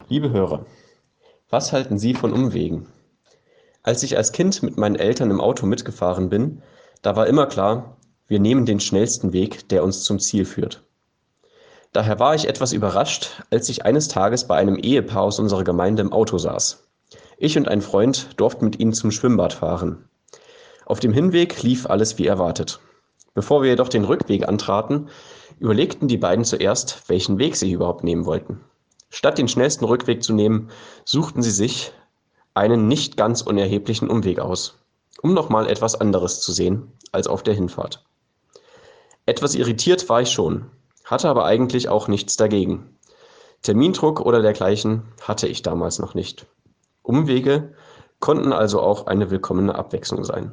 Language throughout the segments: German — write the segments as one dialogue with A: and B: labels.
A: Liebe Hörer, was halten Sie von Umwegen? Als ich als Kind mit meinen Eltern im Auto mitgefahren bin, da war immer klar, wir nehmen den schnellsten Weg, der uns zum Ziel führt. Daher war ich etwas überrascht, als ich eines Tages bei einem Ehepaar aus unserer Gemeinde im Auto saß. Ich und ein Freund durften mit ihnen zum Schwimmbad fahren. Auf dem Hinweg lief alles wie erwartet. Bevor wir jedoch den Rückweg antraten, überlegten die beiden zuerst, welchen Weg sie überhaupt nehmen wollten. Statt den schnellsten Rückweg zu nehmen, suchten sie sich einen nicht ganz unerheblichen Umweg aus, um nochmal etwas anderes zu sehen als auf der Hinfahrt. Etwas irritiert war ich schon, hatte aber eigentlich auch nichts dagegen. Termindruck oder dergleichen hatte ich damals noch nicht. Umwege konnten also auch eine willkommene Abwechslung sein.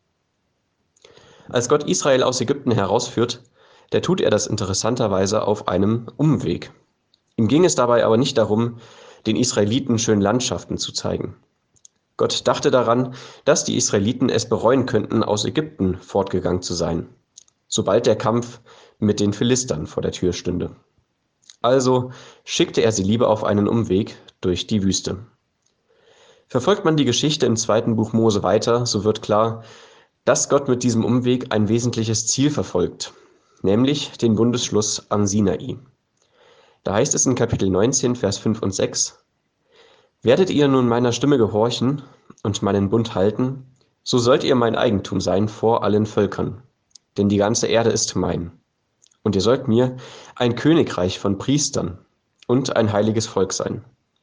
A: Als Gott Israel aus Ägypten herausführt, da tut er das interessanterweise auf einem Umweg. Ihm ging es dabei aber nicht darum, den Israeliten schöne Landschaften zu zeigen. Gott dachte daran, dass die Israeliten es bereuen könnten, aus Ägypten fortgegangen zu sein, sobald der Kampf mit den Philistern vor der Tür stünde. Also schickte er sie lieber auf einen Umweg durch die Wüste. Verfolgt man die Geschichte im zweiten Buch Mose weiter, so wird klar, dass Gott mit diesem Umweg ein wesentliches Ziel verfolgt, nämlich den Bundesschluss am Sinai. Da heißt es in Kapitel 19, Vers 5 und 6: Werdet ihr nun meiner Stimme gehorchen und meinen Bund halten, so sollt ihr mein Eigentum sein vor allen Völkern, denn die ganze Erde ist mein. Und ihr sollt mir ein Königreich von Priestern und ein heiliges Volk sein.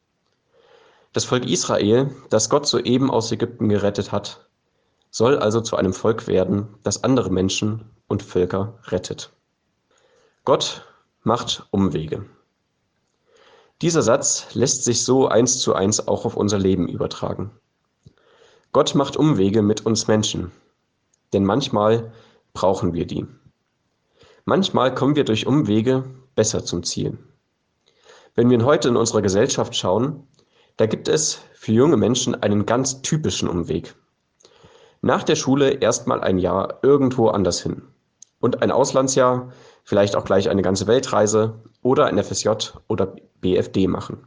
A: Das Volk Israel, das Gott soeben aus Ägypten gerettet hat, soll also zu einem Volk werden, das andere Menschen und Völker rettet. Gott macht Umwege. Dieser Satz lässt sich so 1:1 auch auf unser Leben übertragen. Gott macht Umwege mit uns Menschen, denn manchmal brauchen wir die. Manchmal kommen wir durch Umwege besser zum Ziel. Wenn wir heute in unserer Gesellschaft schauen, da gibt es für junge Menschen einen ganz typischen Umweg. Nach der Schule erstmal ein Jahr irgendwo anders hin und ein Auslandsjahr, vielleicht auch gleich eine ganze Weltreise oder ein FSJ oder BFD machen.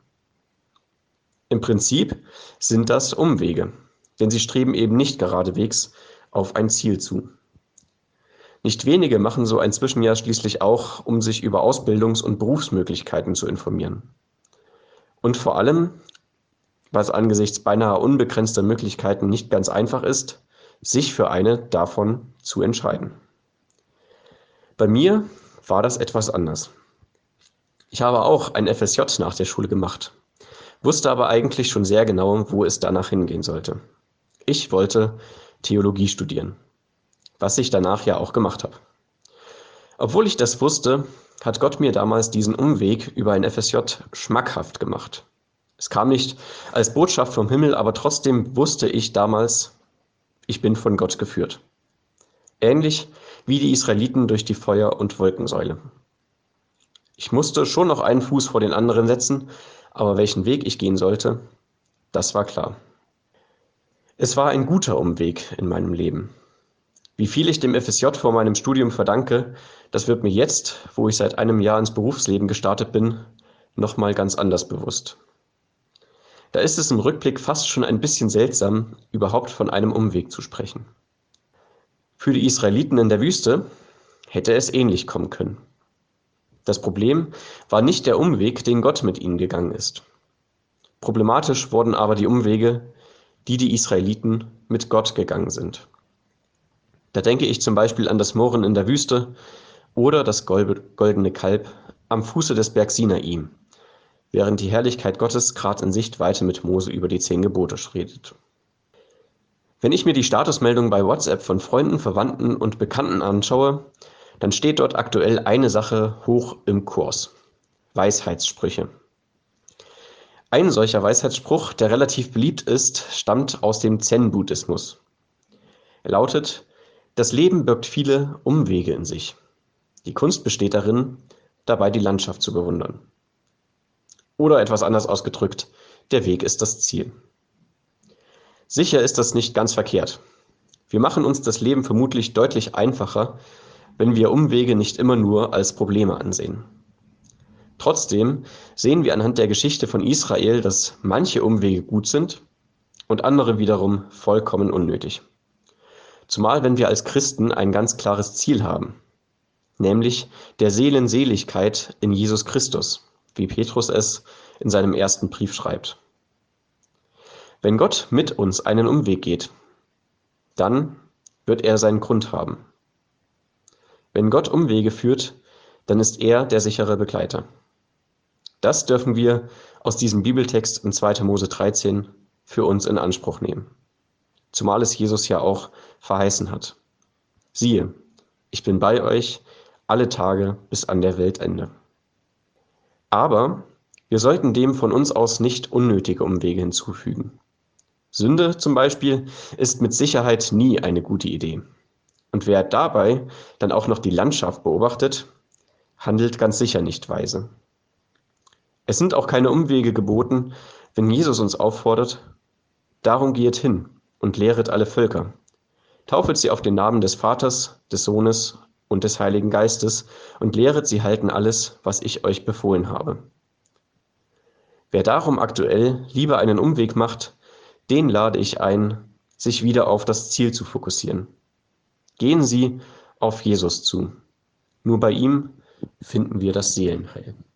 A: Im Prinzip sind das Umwege, denn sie streben eben nicht geradewegs auf ein Ziel zu. Nicht wenige machen so ein Zwischenjahr schließlich auch, um sich über Ausbildungs- und Berufsmöglichkeiten zu informieren. Und vor allem, was angesichts beinahe unbegrenzter Möglichkeiten nicht ganz einfach ist, sich für eine davon zu entscheiden. Bei mir war das etwas anders. Ich habe auch ein FSJ nach der Schule gemacht, wusste aber eigentlich schon sehr genau, wo es danach hingehen sollte. Ich wollte Theologie studieren, was ich danach ja auch gemacht habe. Obwohl ich das wusste, hat Gott mir damals diesen Umweg über ein FSJ schmackhaft gemacht. Es kam nicht als Botschaft vom Himmel, aber trotzdem wusste ich damals, ich bin von Gott geführt. Ähnlich wie die Israeliten durch die Feuer- und Wolkensäule. Ich musste schon noch einen Fuß vor den anderen setzen, aber welchen Weg ich gehen sollte, das war klar. Es war ein guter Umweg in meinem Leben. Wie viel ich dem FSJ vor meinem Studium verdanke, das wird mir jetzt, wo ich seit einem Jahr ins Berufsleben gestartet bin, nochmal ganz anders bewusst. Da ist es im Rückblick fast schon ein bisschen seltsam, überhaupt von einem Umweg zu sprechen. Für die Israeliten in der Wüste hätte es ähnlich kommen können. Das Problem war nicht der Umweg, den Gott mit ihnen gegangen ist. Problematisch wurden aber die Umwege, die die Israeliten mit Gott gegangen sind. Da denke ich zum Beispiel an das Mohren in der Wüste oder das goldene Kalb am Fuße des Bergs Sinai, während die Herrlichkeit Gottes gerade in Sichtweite mit Mose über die 10 Gebote redet. Wenn ich mir die Statusmeldung bei WhatsApp von Freunden, Verwandten und Bekannten anschaue, dann steht dort aktuell eine Sache hoch im Kurs: Weisheitssprüche. Ein solcher Weisheitsspruch, der relativ beliebt ist, stammt aus dem Zen-Buddhismus. Er lautet: Das Leben birgt viele Umwege in sich. Die Kunst besteht darin, dabei die Landschaft zu bewundern. Oder etwas anders ausgedrückt: Der Weg ist das Ziel. Sicher ist das nicht ganz verkehrt. Wir machen uns das Leben vermutlich deutlich einfacher, wenn wir Umwege nicht immer nur als Probleme ansehen. Trotzdem sehen wir anhand der Geschichte von Israel, dass manche Umwege gut sind und andere wiederum vollkommen unnötig. Zumal wenn wir als Christen ein ganz klares Ziel haben, nämlich der Seelenseligkeit in Jesus Christus, wie Petrus es in seinem ersten Brief schreibt. Wenn Gott mit uns einen Umweg geht, dann wird er seinen Grund haben. Wenn Gott Umwege führt, dann ist er der sichere Begleiter. Das dürfen wir aus diesem Bibeltext in 2. Mose 13 für uns in Anspruch nehmen. Zumal es Jesus ja auch verheißen hat. Siehe, ich bin bei euch alle Tage bis an der Weltende. Aber wir sollten dem von uns aus nicht unnötige Umwege hinzufügen. Sünde zum Beispiel ist mit Sicherheit nie eine gute Idee. Und wer dabei dann auch noch die Landschaft beobachtet, handelt ganz sicher nicht weise. Es sind auch keine Umwege geboten, wenn Jesus uns auffordert, darum gehet hin und lehret alle Völker. Taufet sie auf den Namen des Vaters, des Sohnes und des Heiligen Geistes und lehret sie halten alles, was ich euch befohlen habe. Wer darum aktuell lieber einen Umweg macht, den lade ich ein, sich wieder auf das Ziel zu fokussieren. Gehen Sie auf Jesus zu. Nur bei ihm finden wir das Seelenheil.